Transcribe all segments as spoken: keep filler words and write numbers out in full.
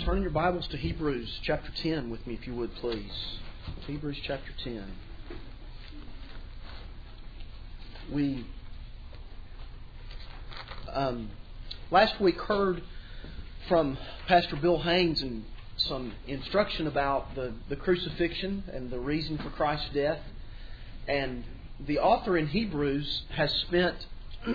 turn your Bibles to Hebrews chapter ten with me, if you would, please. Hebrews chapter ten. We um, last week heard from Pastor Bill Haynes and some instruction about the, the crucifixion and the reason for Christ's death. And the author in Hebrews has spent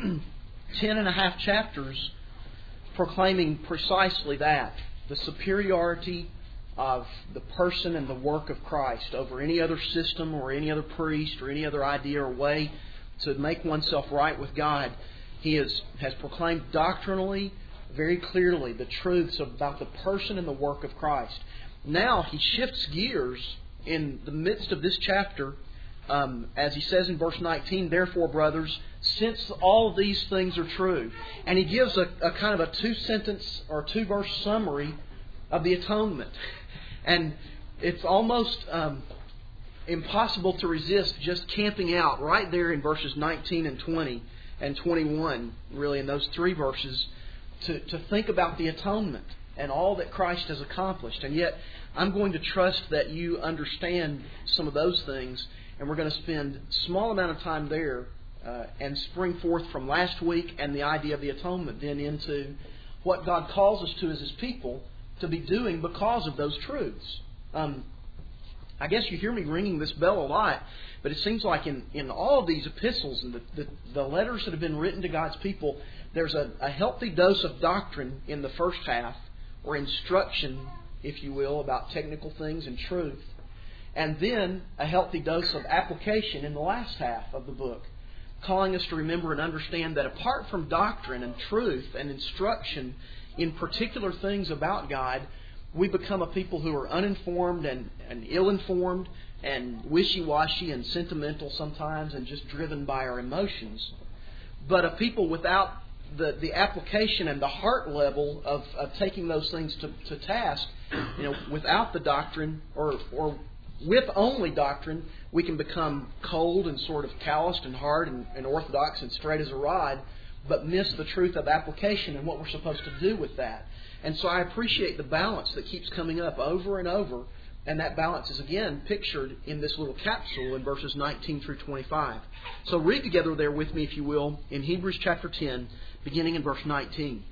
ten and a half chapters proclaiming precisely that, the superiority of the person and the work of Christ over any other system or any other priest or any other idea or way to make oneself right with God. He is, has proclaimed doctrinally, very clearly, the truths about the person and the work of Christ. Now he shifts gears in the midst of this chapter, um, as he says in verse nineteen, "Therefore, brothers, since all these things are true," and he gives a, a kind of a two-sentence or two-verse summary of the atonement. And it's almost um, impossible to resist just camping out right there in verses nineteen and twenty and twenty-one, really in those three verses, to, to think about the atonement and all that Christ has accomplished. And yet, I'm going to trust that you understand some of those things, and we're going to spend a small amount of time there uh, and spring forth from last week and the idea of the atonement then into what God calls us to as His people to be doing because of those truths. Um, I guess you hear me ringing this bell a lot, but it seems like in, in all of these epistles and the, the, the letters that have been written to God's people, there's a, a healthy dose of doctrine in the first half, or instruction, if you will, about technical things and truth. And then a healthy dose of application in the last half of the book, calling us to remember and understand that apart from doctrine and truth and instruction in particular things about God, we become a people who are uninformed and, and ill-informed and wishy-washy and sentimental sometimes and just driven by our emotions. But a people without the, the application and the heart level of, of taking those things to, to task, you know, without the doctrine or or with only doctrine, we can become cold and sort of calloused and hard and, and orthodox and straight as a rod, but miss the truth of application and what we're supposed to do with that. And so I appreciate the balance that keeps coming up over and over, and that balance is again pictured in this little capsule in verses nineteen through twenty-five. So read together there with me, if you will, in Hebrews chapter ten, beginning in verse nineteen.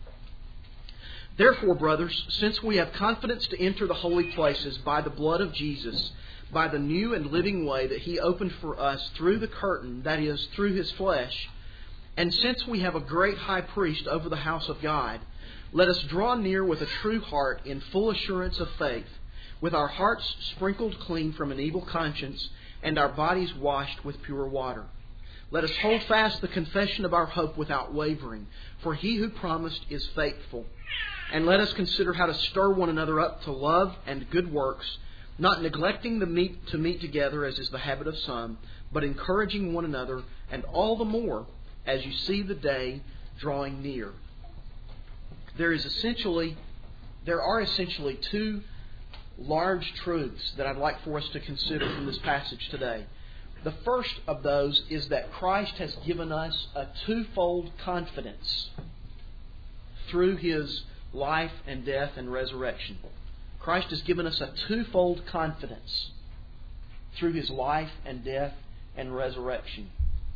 "Therefore, brothers, since we have confidence to enter the holy places by the blood of Jesus, by the new and living way that He opened for us through the curtain, that is, through His flesh, and since we have a great high priest over the house of God, let us draw near with a true heart in full assurance of faith, with our hearts sprinkled clean from an evil conscience and our bodies washed with pure water. Let us hold fast the confession of our hope without wavering, for He who promised is faithful. And let us consider how to stir one another up to love and good works, not neglecting the meet to meet together as is the habit of some, but encouraging one another, and all the more as you see the day drawing near." There is essentially, there are essentially two large truths that I'd like for us to consider from this passage today. The first of those is that Christ has given us a twofold confidence through His life and death and resurrection. Christ has given us a twofold confidence through His life and death and resurrection.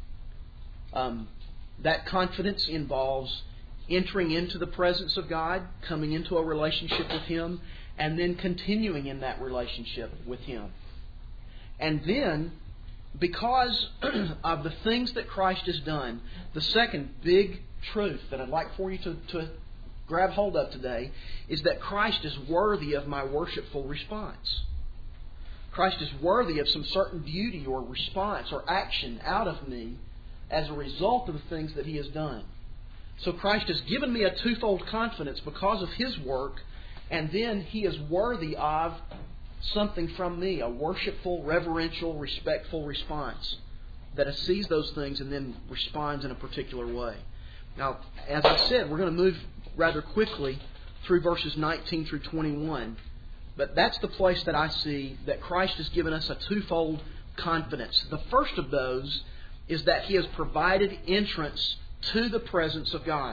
Um, that confidence involves entering into the presence of God, coming into a relationship with Him, and then continuing in that relationship with Him. And then, because of the things that Christ has done, the second big truth that I'd like for you to, to grab hold of today is that Christ is worthy of my worshipful response. Christ is worthy of some certain beauty or response or action out of me as a result of the things that He has done. So Christ has given me a twofold confidence because of His work, and then He is worthy of something from me, a worshipful, reverential, respectful response that sees those things and then responds in a particular way. Now, as I said, we're going to move rather quickly through verses nineteen through twenty-one, but that's the place that I see that Christ has given us a twofold confidence. The first of those is that He has provided entrance to the presence of God.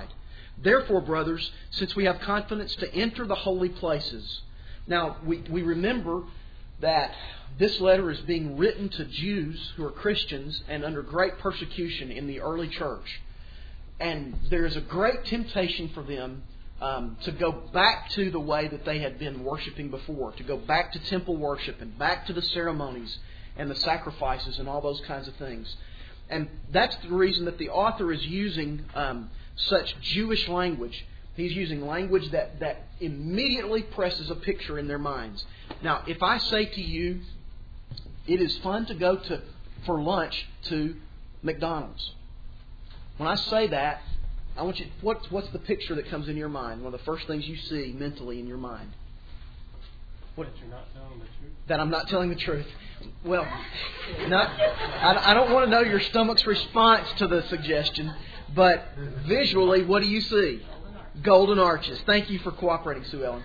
Therefore, brothers, since we have confidence to enter the holy places. Now, we, we remember that this letter is being written to Jews who are Christians and under great persecution in the early church. And there is a great temptation for them um, to go back to the way that they had been worshiping before, to go back to temple worship and back to the ceremonies and the sacrifices and all those kinds of things. And that's the reason that the author is using um, such Jewish language. He's using language that, that immediately presses a picture in their minds. Now, if I say to you, it is fun to go to for lunch to McDonald's. When I say that, I want you. What's what's the picture that comes in your mind? One of the first things you see mentally in your mind. What? That you're not telling the truth. That I'm not telling the truth. Well, not. I, I don't want to know your stomach's response to the suggestion, but visually, what do you see? Golden arches. Thank you for cooperating, Sue Ellen.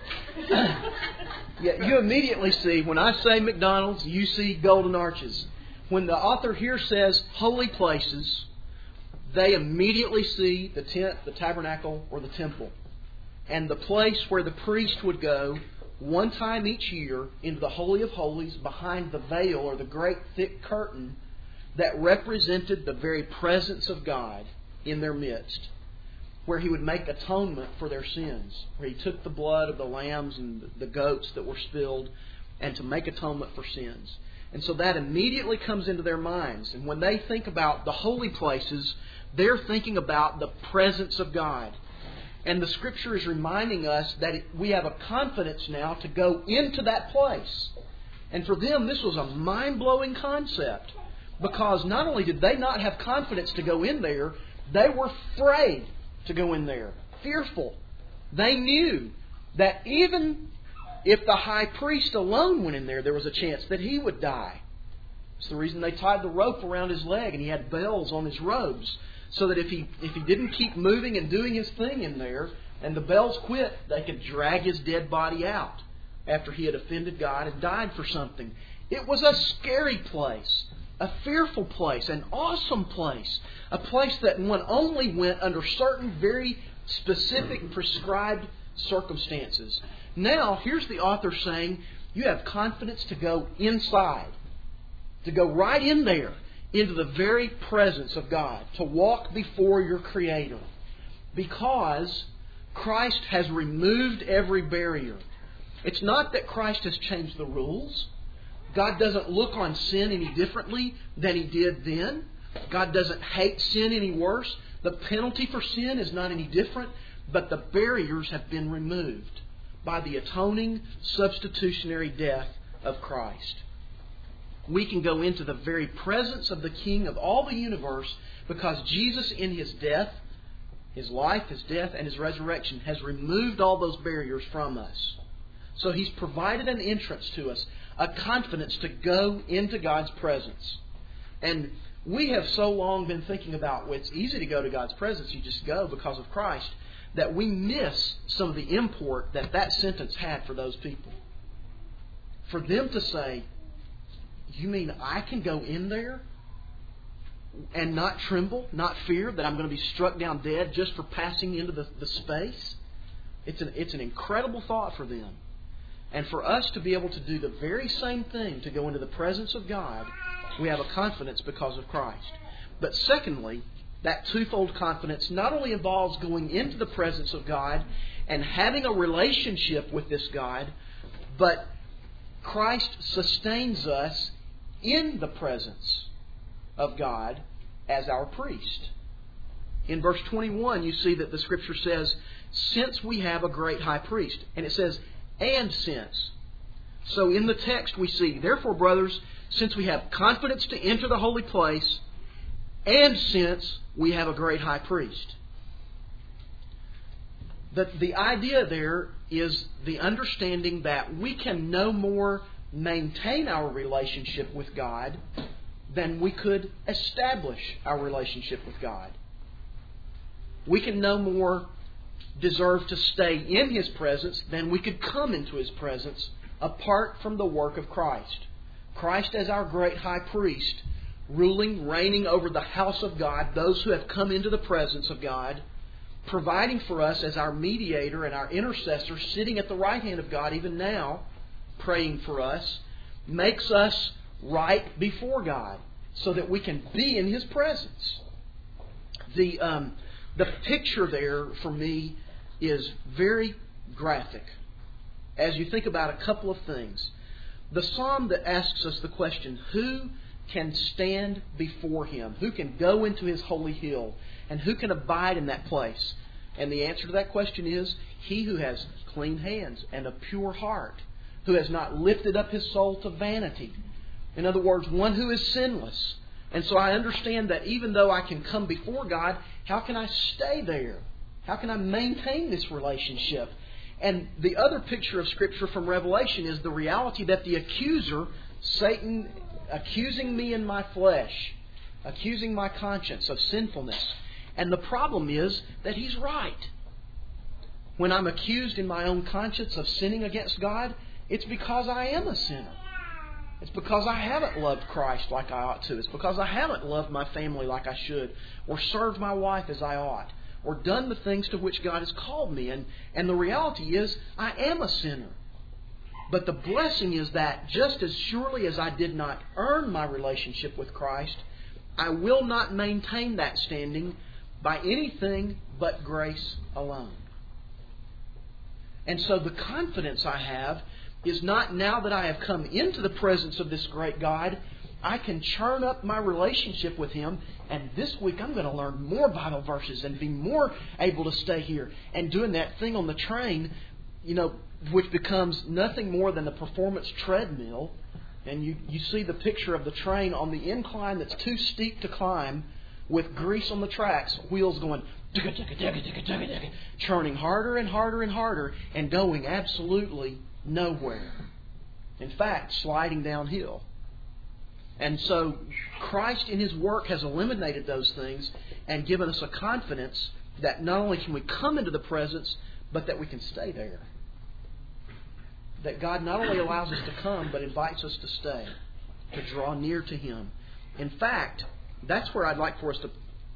Yeah, you immediately see, when I say McDonald's, you see golden arches. When the author here says holy places, they immediately see the tent, the tabernacle, or the temple. And the place where the priest would go one time each year into the Holy of Holies behind the veil or the great thick curtain that represented the very presence of God in their midst, where He would make atonement for their sins, where He took the blood of the lambs and the goats that were spilled and to make atonement for sins. And so that immediately comes into their minds. And when they think about the holy places, they're thinking about the presence of God. And the Scripture is reminding us that we have a confidence now to go into that place. And for them, this was a mind-blowing concept. Because not only did they not have confidence to go in there, they were afraid to go in there. Fearful. They knew that even if the high priest alone went in there, there was a chance that he would die. It's the reason they tied the rope around his leg and he had bells on his robes. So that if he if he didn't keep moving and doing his thing in there, and the bells quit, they could drag his dead body out after he had offended God and died for something. It was a scary place, a fearful place, an awesome place, a place that one only went under certain very specific prescribed circumstances. Now, here's the author saying, you have confidence to go inside, to go right in there, into the very presence of God, to walk before your Creator. Because Christ has removed every barrier. It's not that Christ has changed the rules. God doesn't look on sin any differently than He did then. God doesn't hate sin any worse. The penalty for sin is not any different, but the barriers have been removed by the atoning, substitutionary death of Christ. We can go into the very presence of the King of all the universe because Jesus in His death, His life, His death, and His resurrection has removed all those barriers from us. So He's provided an entrance to us, a confidence to go into God's presence. And we have so long been thinking about, well, it's easy to go to God's presence, you just go because of Christ, that we miss some of the import that that sentence had for those people. For them to say, you mean I can go in there and not tremble, not fear that I'm going to be struck down dead just for passing into the, the space? It's an, it's an incredible thought for them. And for us to be able to do the very same thing, to go into the presence of God, we have a confidence because of Christ. But secondly, that twofold confidence not only involves going into the presence of God and having a relationship with this God, but Christ sustains us in the presence of God as our priest. In verse twenty-one, you see that the Scripture says, since we have a great high priest. And it says, and since. So in the text we see, therefore, brothers, since we have confidence to enter the holy place, and since we have a great high priest. The, the idea there is the understanding that we can no more maintain our relationship with God than we could establish our relationship with God. We can no more deserve to stay in His presence than we could come into His presence apart from the work of Christ. Christ as our great high priest, ruling, reigning over the house of God, those who have come into the presence of God, providing for us as our mediator and our intercessor, sitting at the right hand of God even now, praying for us, makes us right before God so that we can be in His presence. The um, the picture there for me is very graphic as you think about a couple of things. The psalm that asks us the question, who can stand before Him? Who can go into His holy hill? And who can abide in that place? And the answer to that question is, he who has clean hands and a pure heart, who has not lifted up his soul to vanity. In other words, one who is sinless. And so I understand that even though I can come before God, how can I stay there? How can I maintain this relationship? And the other picture of Scripture from Revelation is the reality that the accuser, Satan, accusing me in my flesh, accusing my conscience of sinfulness. And the problem is that he's right. When I'm accused in my own conscience of sinning against God, it's because I am a sinner. It's because I haven't loved Christ like I ought to. It's because I haven't loved my family like I should, or served my wife as I ought, or done the things to which God has called me. And, and the reality is, I am a sinner. But the blessing is that just as surely as I did not earn my relationship with Christ, I will not maintain that standing by anything but grace alone. And so the confidence I have is not now that I have come into the presence of this great God, I can churn up my relationship with Him, and this week I'm going to learn more Bible verses and be more able to stay here. And doing that thing on the train, you know, which becomes nothing more than a performance treadmill. And you, you see the picture of the train on the incline that's too steep to climb, with grease on the tracks, wheels going, churning harder and harder and harder, and going absolutely nowhere. In fact, sliding downhill. And so Christ in His work has eliminated those things and given us a confidence that not only can we come into the presence, but that we can stay there. That God not only allows us to come, but invites us to stay, to draw near to Him. In fact, that's where I'd like for us to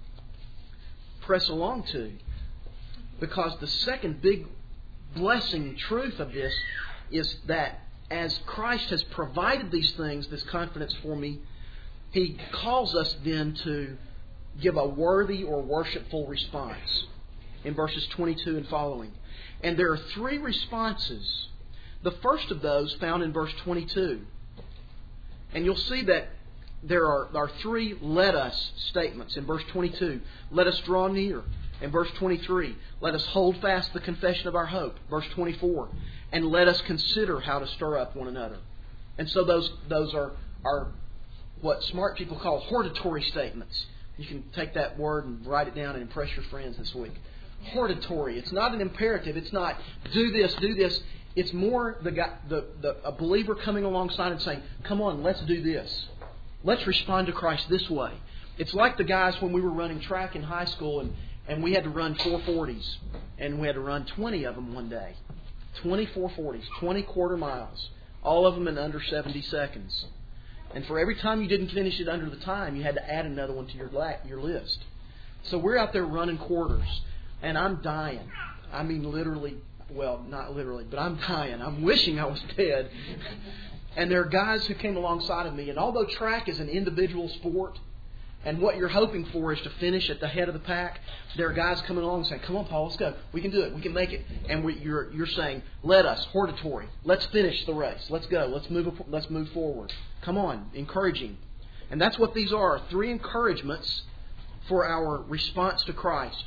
press along to. Because the second big blessing truth of this is that as Christ has provided these things, this confidence for me, He calls us then to give a worthy or worshipful response in verses twenty-two and following. And there are three responses. The first of those found in verse twenty-two. And you'll see that there are, are three let us statements. In verse twenty-two, let us draw near. In verse twenty-three, let us hold fast the confession of our hope. Verse twenty-four, and let us consider how to stir up one another. And so those those are, are what smart people call hortatory statements. You can take that word and write it down and impress your friends this week. Hortatory. It's not an imperative. It's not do this, do this. It's more the, guy, the, the a believer coming alongside and saying, come on, let's do this. Let's respond to Christ this way. It's like the guys when we were running track in high school and, and we had to run four forties. And we had to run twenty of them one day. twenty four forties, twenty quarter miles. All of them in under seventy seconds. And for every time you didn't finish it under the time, you had to add another one to your your list. So we're out there running quarters. And I'm dying. I mean literally, well, not literally, but I'm dying. I'm wishing I was dead. And there are guys who came alongside of me. And although track is an individual sport, and what you're hoping for is to finish at the head of the pack, there are guys coming along and saying, come on, Paul, let's go. We can do it. We can make it. And we, you're, you're saying, let us, hortatory. Let's finish the race. Let's go. Let's move, let's move forward. Come on, encouraging. And that's what these are, three encouragements for our response to Christ.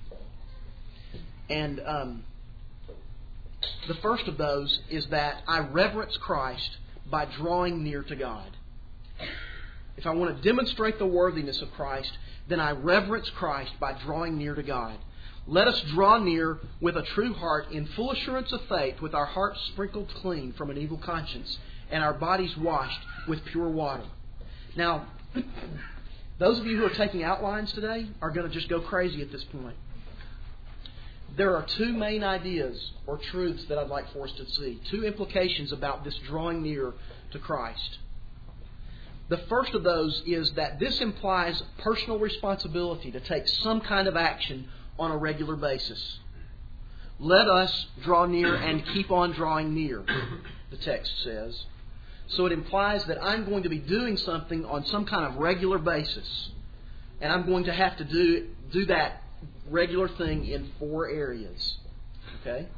And um, the first of those is that I reverence Christ by drawing near to God. If I want to demonstrate the worthiness of Christ, then I reverence Christ by drawing near to God. Let us draw near with a true heart in full assurance of faith, with our hearts sprinkled clean from an evil conscience and our bodies washed with pure water. Now, those of you who are taking outlines today are going to just go crazy at this point. There are two main ideas or truths that I'd like for us to see. Two implications about this drawing near to Christ. The first of those is that this implies personal responsibility to take some kind of action on a regular basis. Let us draw near and keep on drawing near, the text says. So it implies that I'm going to be doing something on some kind of regular basis. And I'm going to have to do, do that regular thing in four areas. Okay?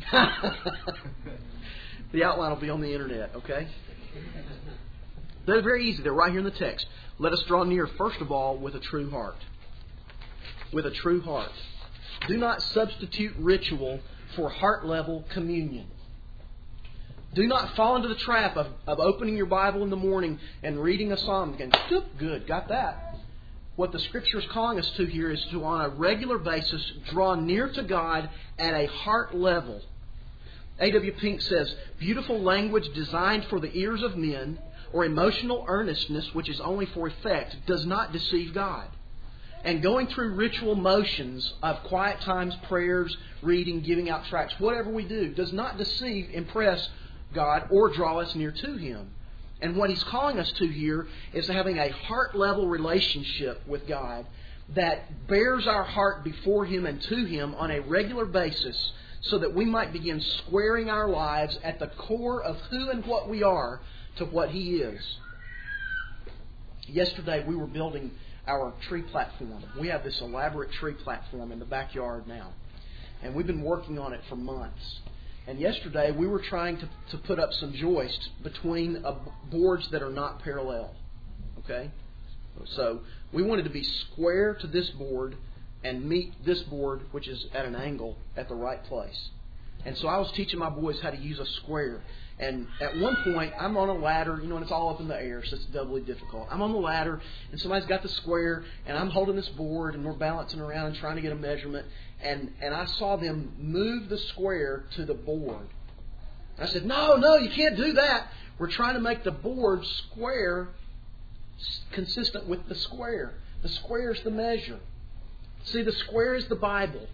The outline will be on the internet, okay? They're very easy. They're right here in the text. Let us draw near, first of all, with a true heart. With a true heart. Do not substitute ritual for heart-level communion. Do not fall into the trap of, of opening your Bible in the morning and reading a psalm and going, good, got that. What the Scripture is calling us to here is to, on a regular basis, draw near to God at a heart level. A W Pink says, beautiful language designed for the ears of men, or emotional earnestness which is only for effect, does not deceive God. And going through ritual motions of quiet times, prayers, reading, giving out tracts, whatever we do, does not deceive, impress God, or draw us near to Him. And what He's calling us to here is having a heart-level relationship with God that bears our heart before Him and to Him on a regular basis, so that we might begin squaring our lives at the core of who and what we are to what He is. Yesterday we were building our tree platform. We have this elaborate tree platform in the backyard now. And we've been working on it for months. And yesterday we were trying to, to put up some joists between uh, boards that are not parallel. Okay? So we wanted to be square to this board and meet this board, which is at an angle, at the right place. And so I was teaching my boys how to use a square. And at one point, I'm on a ladder, you know, and it's all up in the air, so it's doubly difficult. I'm on the ladder, and somebody's got the square, and I'm holding this board, and we're balancing around and trying to get a measurement. And, and I saw them move the square to the board. I said, no, no, you can't do that. We're trying to make the board square consistent with the square. The square is the measure. See, the square is the Bible.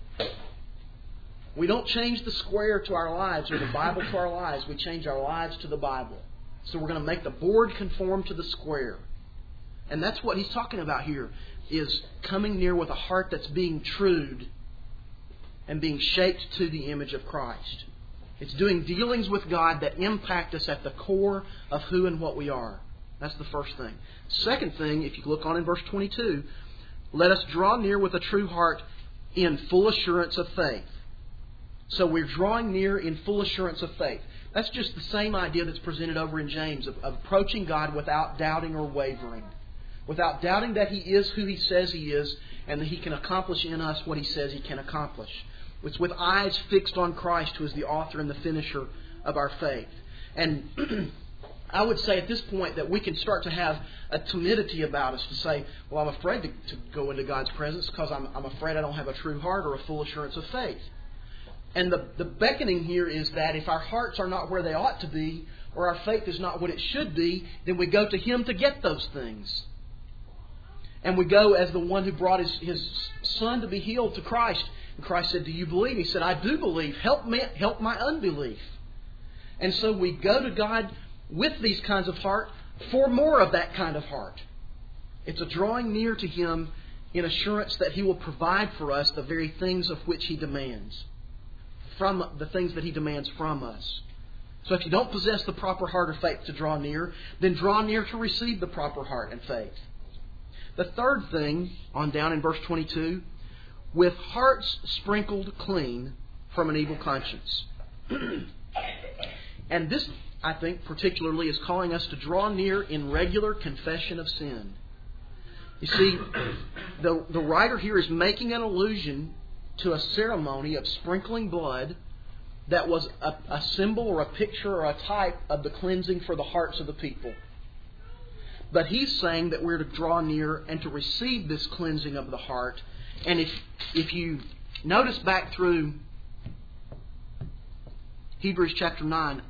We don't change the square to our lives or the Bible to our lives. We change our lives to the Bible. So we're going to make the board conform to the square. And that's what he's talking about here, is coming near with a heart that's being trued and being shaped to the image of Christ. It's doing dealings with God that impact us at the core of who and what we are. That's the first thing. Second thing, if you look on in verse twenty-two, let us draw near with a true heart in full assurance of faith. So we're drawing near in full assurance of faith. That's just the same idea that's presented over in James, of, of approaching God without doubting or wavering. Without doubting that He is who He says He is, and that He can accomplish in us what He says He can accomplish. It's with eyes fixed on Christ, who is the author and the finisher of our faith. And I would say at this point that we can start to have a timidity about us to say, well, I'm afraid to, to go into God's presence because I'm, I'm afraid I don't have a true heart or a full assurance of faith. And the, the beckoning here is that if our hearts are not where they ought to be, or our faith is not what it should be, then we go to Him to get those things. And we go as the one who brought his, his son to be healed to Christ. And Christ said, do you believe? He said, I do believe. Help me, help my unbelief. And so we go to God with these kinds of heart for more of that kind of heart. It's a drawing near to Him in assurance that He will provide for us the very things of which He demands. From the things that He demands from us. So if you don't possess the proper heart or faith to draw near, then draw near to receive the proper heart and faith. The third thing, on down in verse twenty-two, with hearts sprinkled clean from an evil conscience. And this, I think, particularly is calling us to draw near in regular confession of sin. You see, the, the writer here is making an allusion to a ceremony of sprinkling blood that was a, a symbol or a picture or a type of the cleansing for the hearts of the people. But he's saying that we're to draw near and to receive this cleansing of the heart. And if if you notice back through Hebrews chapter nine,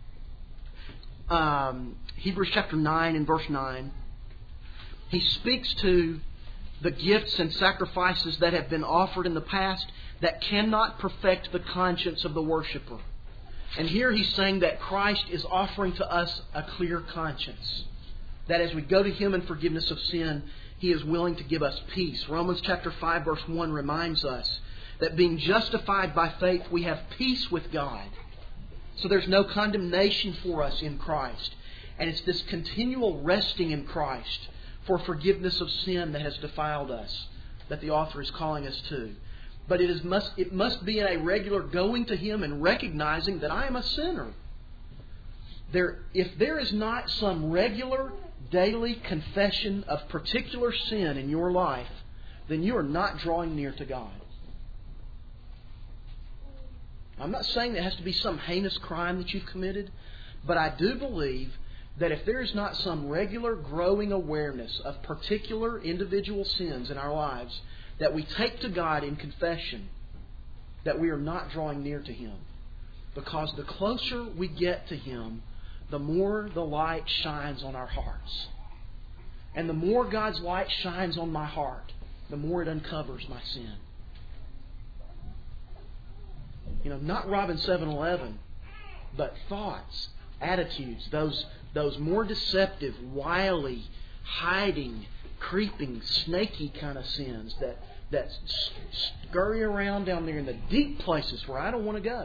um, Hebrews chapter nine and verse nine, he speaks to the gifts and sacrifices that have been offered in the past that cannot perfect the conscience of the worshiper. And here he's saying that Christ is offering to us a clear conscience. That as we go to Him in forgiveness of sin, He is willing to give us peace. Romans chapter five verse one reminds us that being justified by faith, we have peace with God. So there's no condemnation for us in Christ. And it's this continual resting in Christ for forgiveness of sin that has defiled us that the author is calling us to. But it is must it must be in a regular going to Him and recognizing that I am a sinner. There, if there is not some regular, daily confession of particular sin in your life, then you are not drawing near to God. I'm not saying there has to be some heinous crime that you've committed, but I do believe that if there is not some regular growing awareness of particular individual sins in our lives that we take to God in confession, that we are not drawing near to Him. Because the closer we get to Him, the more the light shines on our hearts. And the more God's light shines on my heart, the more it uncovers my sin. You know, not robbing seven eleven, but thoughts, attitudes, those those more deceptive, wily, hiding, creeping, snaky kind of sins that, that scurry around down there in the deep places where I don't want to go.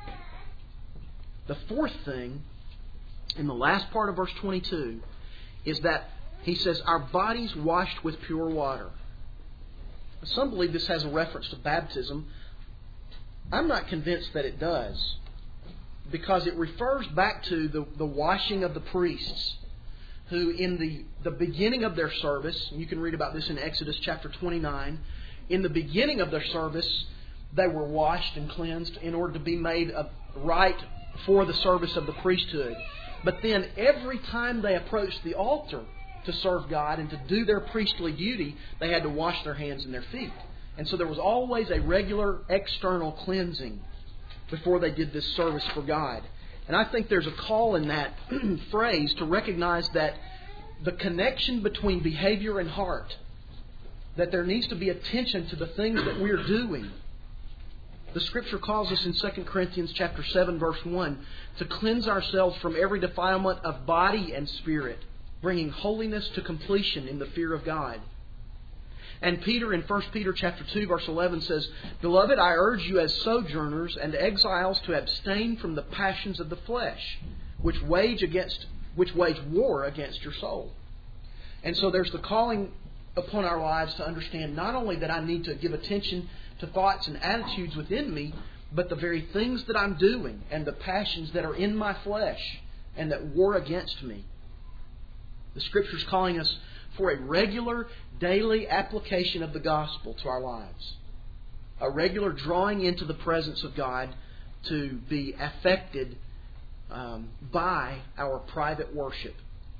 The fourth thing, in the last part of verse twenty-two, is that he says, our bodies washed with pure water. Some believe this has a reference to baptism. I'm not convinced that it does, because it refers back to the, the washing of the priests, who in the, the beginning of their service, and you can read about this in Exodus chapter twenty-nine, in the beginning of their service, they were washed and cleansed in order to be made right for the service of the priesthood. But then every time they approached the altar to serve God and to do their priestly duty, they had to wash their hands and their feet. And so there was always a regular external cleansing before they did this service for God. And I think there's a call in that phrase to recognize that the connection between behavior and heart, that there needs to be attention to the things that we're doing. The Scripture calls us in Second Corinthians chapter seven, verse one, to cleanse ourselves from every defilement of body and spirit, bringing holiness to completion in the fear of God. And Peter in First Peter chapter two, verse eleven says, Beloved, I urge you as sojourners and exiles to abstain from the passions of the flesh, which wage against which wage war against your soul. And so there's the calling upon our lives to understand not only that I need to give attention to thoughts and attitudes within me, but the very things that I'm doing and the passions that are in my flesh and that war against me. The Scripture's calling us for a regular, daily application of the gospel to our lives. A regular drawing into the presence of God to be affected um, by our private worship.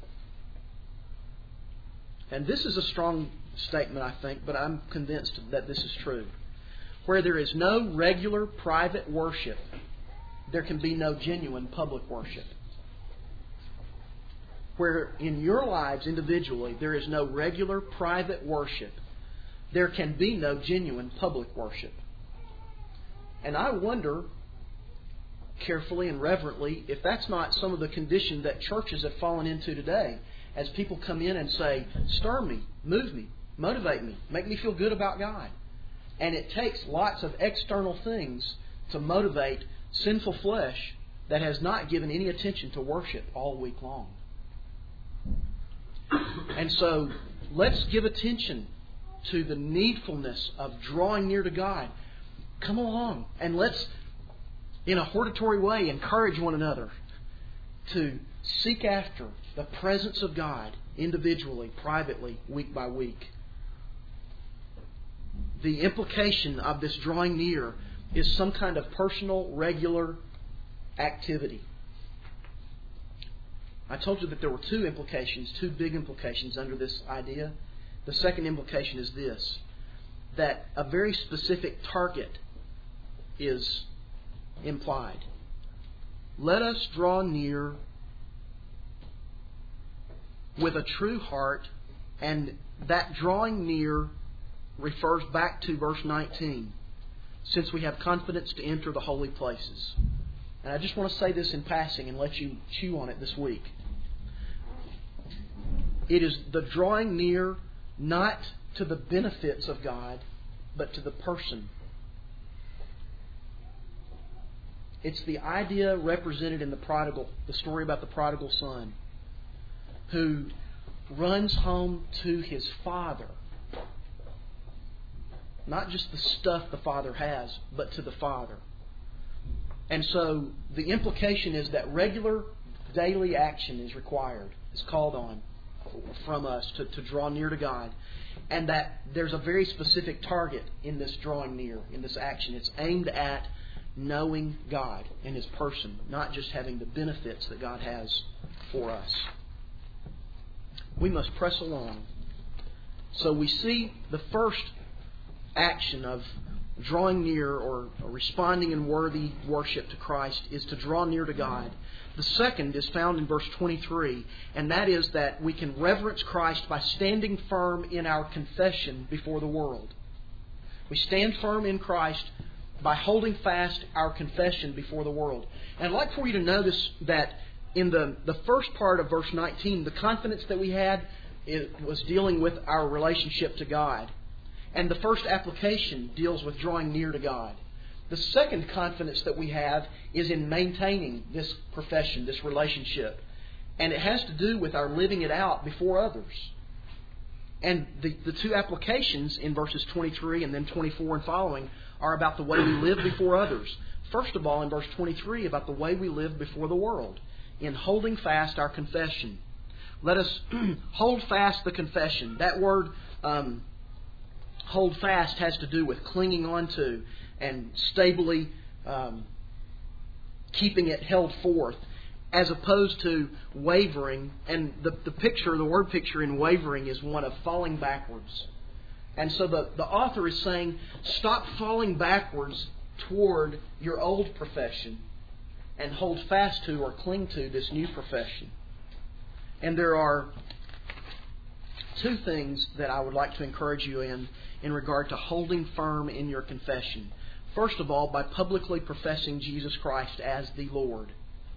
And this is a strong statement, I think, but I'm convinced that this is true. Where there is no regular private worship, there can be no genuine public worship. Where in your lives individually there is no regular private worship, there can be no genuine public worship. And I wonder, carefully and reverently, if that's not some of the condition that churches have fallen into today, as people come in and say, stir me, move me, motivate me, make me feel good about God. And it takes lots of external things to motivate sinful flesh that has not given any attention to worship all week long. And so let's give attention to the needfulness of drawing near to God. Come along and let's, in a hortatory way, encourage one another to seek after the presence of God individually, privately, week by week. The implication of this drawing near is some kind of personal, regular activity. I told you that there were two implications, two big implications under this idea. The second implication is this, that a very specific target is implied. Let us draw near with a true heart, and that drawing near refers back to verse nineteen, since we have confidence to enter the holy places. And I just want to say this in passing and let you chew on it this week. It is the drawing near not to the benefits of God, but to the person It's the idea represented in the prodigal, the story about the prodigal son, who runs home to his father. Not just the stuff the father has, but to the father. And so the implication is that regular daily action is required, is called on from us to, to draw near to God. And that there's a very specific target in this drawing near, in this action. It's aimed at knowing God in His person, not just having the benefits that God has for us. We must press along. So we see the first action of drawing near or responding in worthy worship to Christ is to draw near to God. The second is found in verse twenty-three, and that is that we can reverence Christ by standing firm in our confession before the world. We stand firm in Christ by holding fast our confession before the world. And I'd like for you to notice that in the, the first part of verse nineteen, the confidence that we had it was dealing with our relationship to God. And the first application deals with drawing near to God. The second confidence that we have is in maintaining this profession, this relationship. And it has to do with our living it out before others. And the, the two applications in verses twenty-three and then twenty-four and following are about the way we live before others. First of all, in verse twenty-three, about the way we live before the world, in holding fast our confession. Let us hold fast the confession. That word, um, hold fast, has to do with clinging on to and stably um, keeping it held forth, as opposed to wavering. And the, the picture, the word picture in wavering is one of falling backwards. And so the, the author is saying, stop falling backwards toward your old profession and hold fast to or cling to this new profession. And there are two things that I would like to encourage you in in regard to holding firm in your confession. First of all, by publicly professing Jesus Christ as the Lord.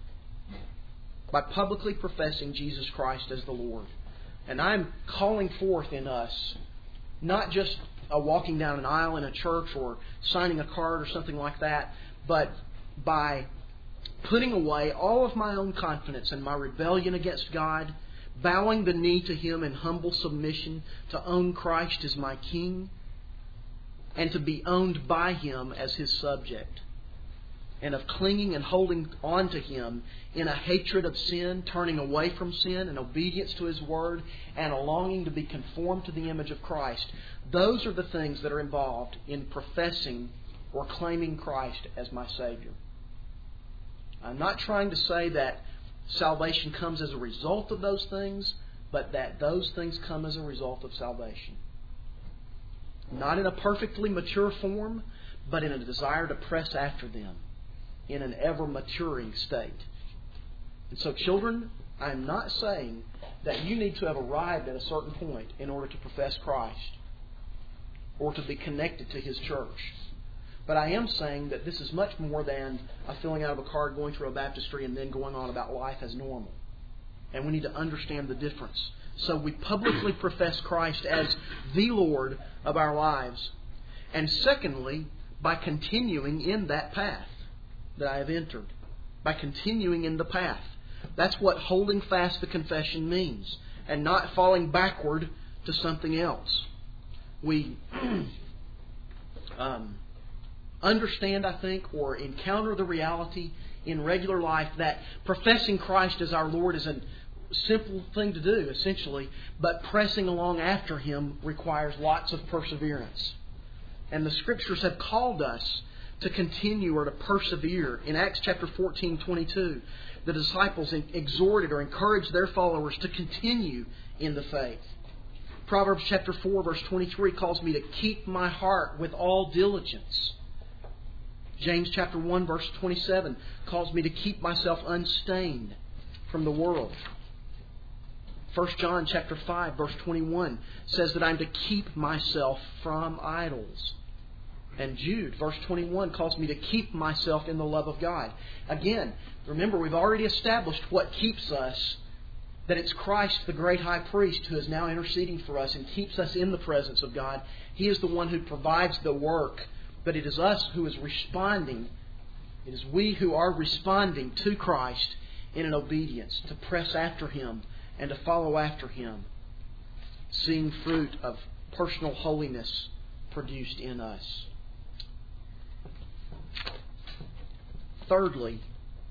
By publicly professing Jesus Christ as the Lord. And I'm calling forth in us not just a walking down an aisle in a church or signing a card or something like that, but by putting away all of my own confidence and my rebellion against God, bowing the knee to Him in humble submission, to own Christ as my King, and to be owned by Him as His subject, and of clinging and holding on to Him in a hatred of sin, turning away from sin, and obedience to His Word, and a longing to be conformed to the image of Christ. Those are the things that are involved in professing or claiming Christ as my Savior. I'm not trying to say that salvation comes as a result of those things, but that those things come as a result of salvation. Not in a perfectly mature form, but in a desire to press after them in an ever-maturing state. And so, children, I'm not saying that you need to have arrived at a certain point in order to profess Christ or to be connected to His church. But I am saying that this is much more than a filling out of a card, going through a baptistry, and then going on about life as normal. And we need to understand the difference. So we publicly profess Christ as the Lord of our lives. And secondly, by continuing in that path that I have entered. By continuing in the path. That's what holding fast the confession means. And not falling backward to something else. We um, understand, I think, or encounter the reality in regular life that professing Christ as our Lord is a simple thing to do, essentially, but pressing along after Him requires lots of perseverance. And the Scriptures have called us to continue or to persevere. In Acts chapter fourteen, twenty-two, the disciples exhorted or encouraged their followers to continue in the faith. Proverbs chapter four, verse twenty-three calls me to keep my heart with all diligence. James chapter one, verse twenty-seven calls me to keep myself unstained from the world. First John chapter five, verse twenty-one says that I'm to keep myself from idols. And Jude, verse twenty-one, calls me to keep myself in the love of God. Again, remember, we've already established what keeps us, that it's Christ, the great high priest, who is now interceding for us and keeps us in the presence of God. He is the one who provides the work, but it is us who is responding It is we who are responding to Christ in an obedience, to press after Him and to follow after Him, seeing fruit of personal holiness produced in us. Thirdly,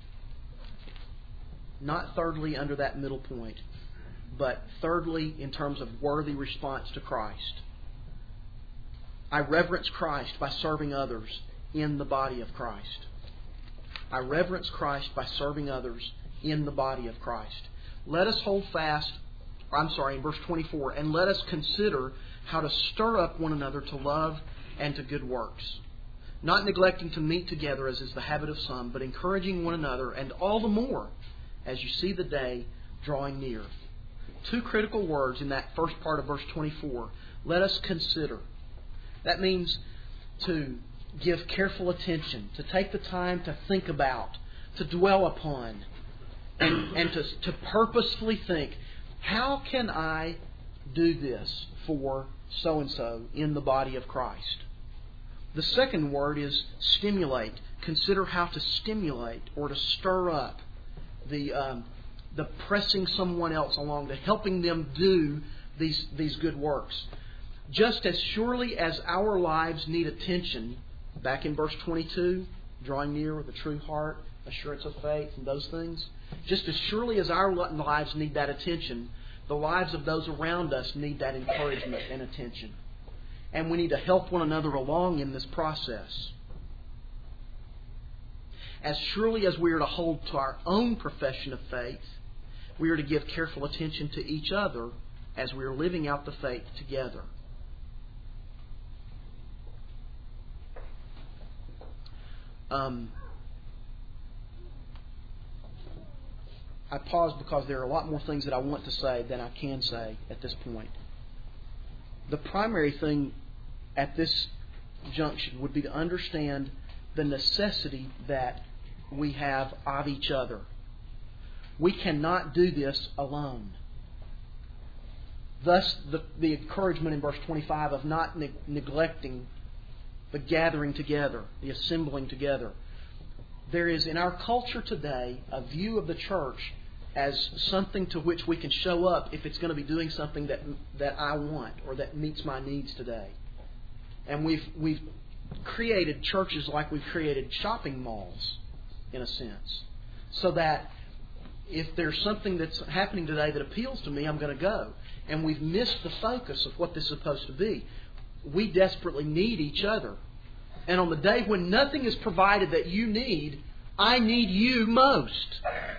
not thirdly under that middle point, but thirdly in terms of worthy response to Christ. I reverence Christ by serving others in the body of Christ. I reverence Christ by serving others in the body of Christ. Let us hold fast, I'm sorry, in verse twenty-four, and let us consider how to stir up one another to love and to good works, not neglecting to meet together as is the habit of some, but encouraging one another, and all the more as you see the day drawing near. Two critical words in that first part of verse twenty-four. Let us consider. That means to give careful attention, to take the time to think about, to dwell upon, and, and to, to purposefully think, how can I do this for so-and-so in the body of Christ? The second word is stimulate. Consider how to stimulate or to stir up the um, the pressing someone else along, to helping them do these these good works. Just as surely as our lives need attention, back in verse twenty-two, drawing near with a true heart, assurance of faith, and those things, just as surely as our lives need that attention, the lives of those around us need that encouragement and attention. And we need to help one another along in this process. As surely as we are to hold to our own profession of faith, we are to give careful attention to each other as we are living out the faith together. Um, I pause because there are a lot more things that I want to say than I can say at this point. The primary thing at this junction would be to understand the necessity that we have of each other. We cannot do this alone. Thus, the, the encouragement in verse twenty-five of not ne- neglecting the gathering together, the assembling together. There is in our culture today a view of the church as something to which we can show up if it's going to be doing something that that I want or that meets my needs today. And we've we've created churches like we've created shopping malls, in a sense, so that if there's something that's happening today that appeals to me, I'm going to go. And we've missed the focus of what this is supposed to be. We desperately need each other. And on the day when nothing is provided that you need, I need you most.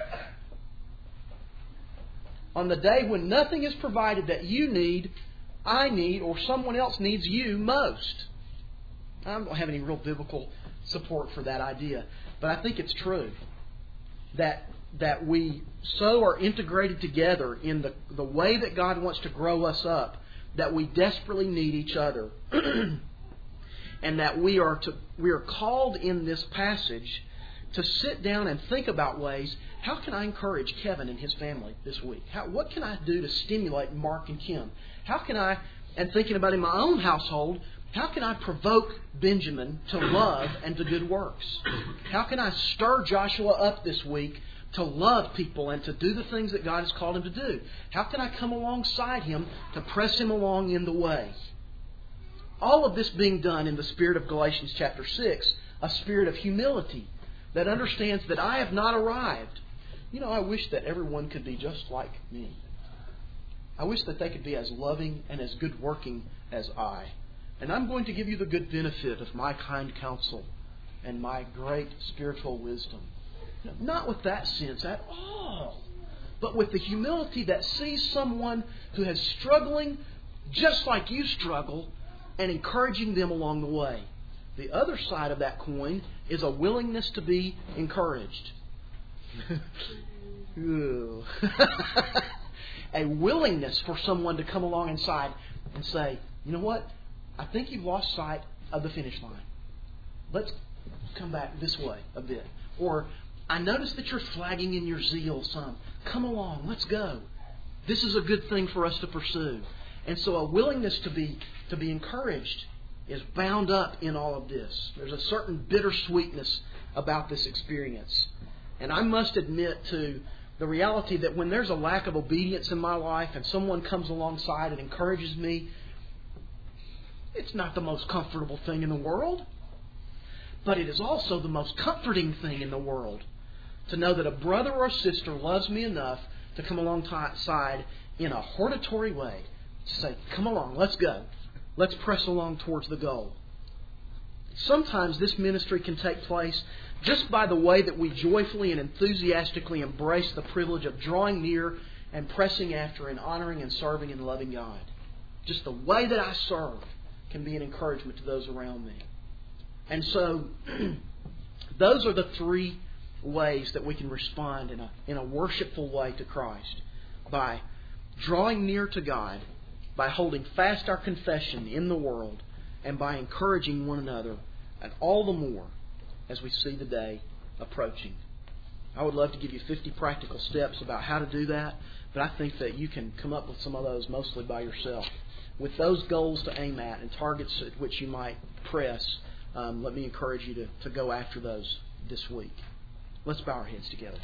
On the day when nothing is provided that you need, I need or someone else needs you most. I don't have any real biblical support for that idea. But I think it's true that that we so are integrated together in the, the way that God wants to grow us up that we desperately need each other. And that we are to we are called in this passage to sit down and think about ways, how can I encourage Kevin and his family this week? How, what can I do to stimulate Mark and Kim? How can I, and thinking about in my own household, how can I provoke Benjamin to love and to good works? How can I stir Joshua up this week to love people and to do the things that God has called him to do? How can I come alongside him to press him along in the way? All of this being done in the spirit of Galatians chapter six, a spirit of humility that understands that I have not arrived. You know, I wish that everyone could be just like me. I wish that they could be as loving and as good working as I. And I'm going to give you the good benefit of my kind counsel and my great spiritual wisdom. Not with that sense at all, but with the humility that sees someone who is struggling just like you struggle and encouraging them along the way. The other side of that coin is a willingness to be encouraged. A willingness for someone to come along inside and say, you know what? I think you've lost sight of the finish line. Let's come back this way a bit. Or, I notice that you're flagging in your zeal some. Come along, let's go. This is a good thing for us to pursue. And so a willingness to be to be encouraged is bound up in all of this. There's a certain bittersweetness about this experience. And I must admit to the reality that when there's a lack of obedience in my life and someone comes alongside and encourages me, it's not the most comfortable thing in the world. But it is also the most comforting thing in the world to know that a brother or a sister loves me enough to come alongside in a hortatory way to say, come along, let's go. Let's press along towards the goal. Sometimes this ministry can take place just by the way that we joyfully and enthusiastically embrace the privilege of drawing near and pressing after and honoring and serving and loving God. Just the way that I serve can be an encouragement to those around me. And so, those are the three ways that we can respond in a, in a worshipful way to Christ. By drawing near to God, by holding fast our confession in the world, and by encouraging one another, and all the more as we see the day approaching. I would love to give you fifty practical steps about how to do that, but I think that you can come up with some of those mostly by yourself. With those goals to aim at and targets at which you might press, um, let me encourage you to, to go after those this week. Let's bow our heads together.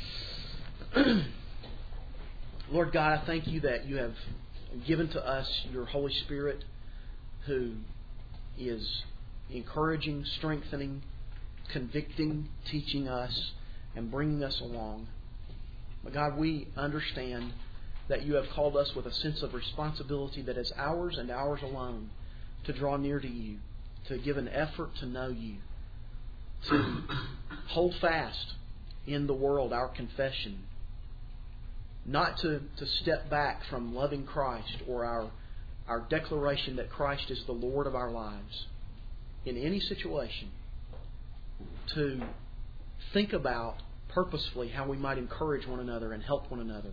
Lord God, I thank you that you have given to us your Holy Spirit, who is encouraging, strengthening, convicting, teaching us, and bringing us along. But God, we understand that you have called us with a sense of responsibility that is ours and ours alone to draw near to you, to give an effort to know you, to hold fast in the world our confession, not to, to step back from loving Christ or our, our declaration that Christ is the Lord of our lives in any situation, to think about purposefully how we might encourage one another and help one another.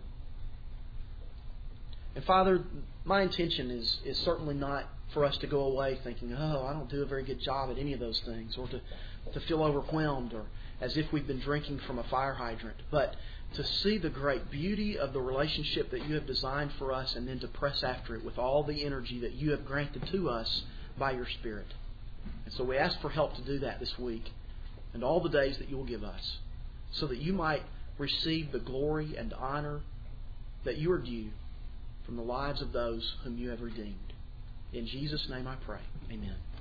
And Father, my intention is, is certainly not for us to go away thinking, oh, I don't do a very good job at any of those things, or to, to feel overwhelmed or as if we've been drinking from a fire hydrant, but to see the great beauty of the relationship that you have designed for us and then to press after it with all the energy that you have granted to us by your Spirit. And so we ask for help to do that this week and all the days that you will give us, so that you might receive the glory and honor that you are due from the lives of those whom you have redeemed. In Jesus' name I pray. Amen.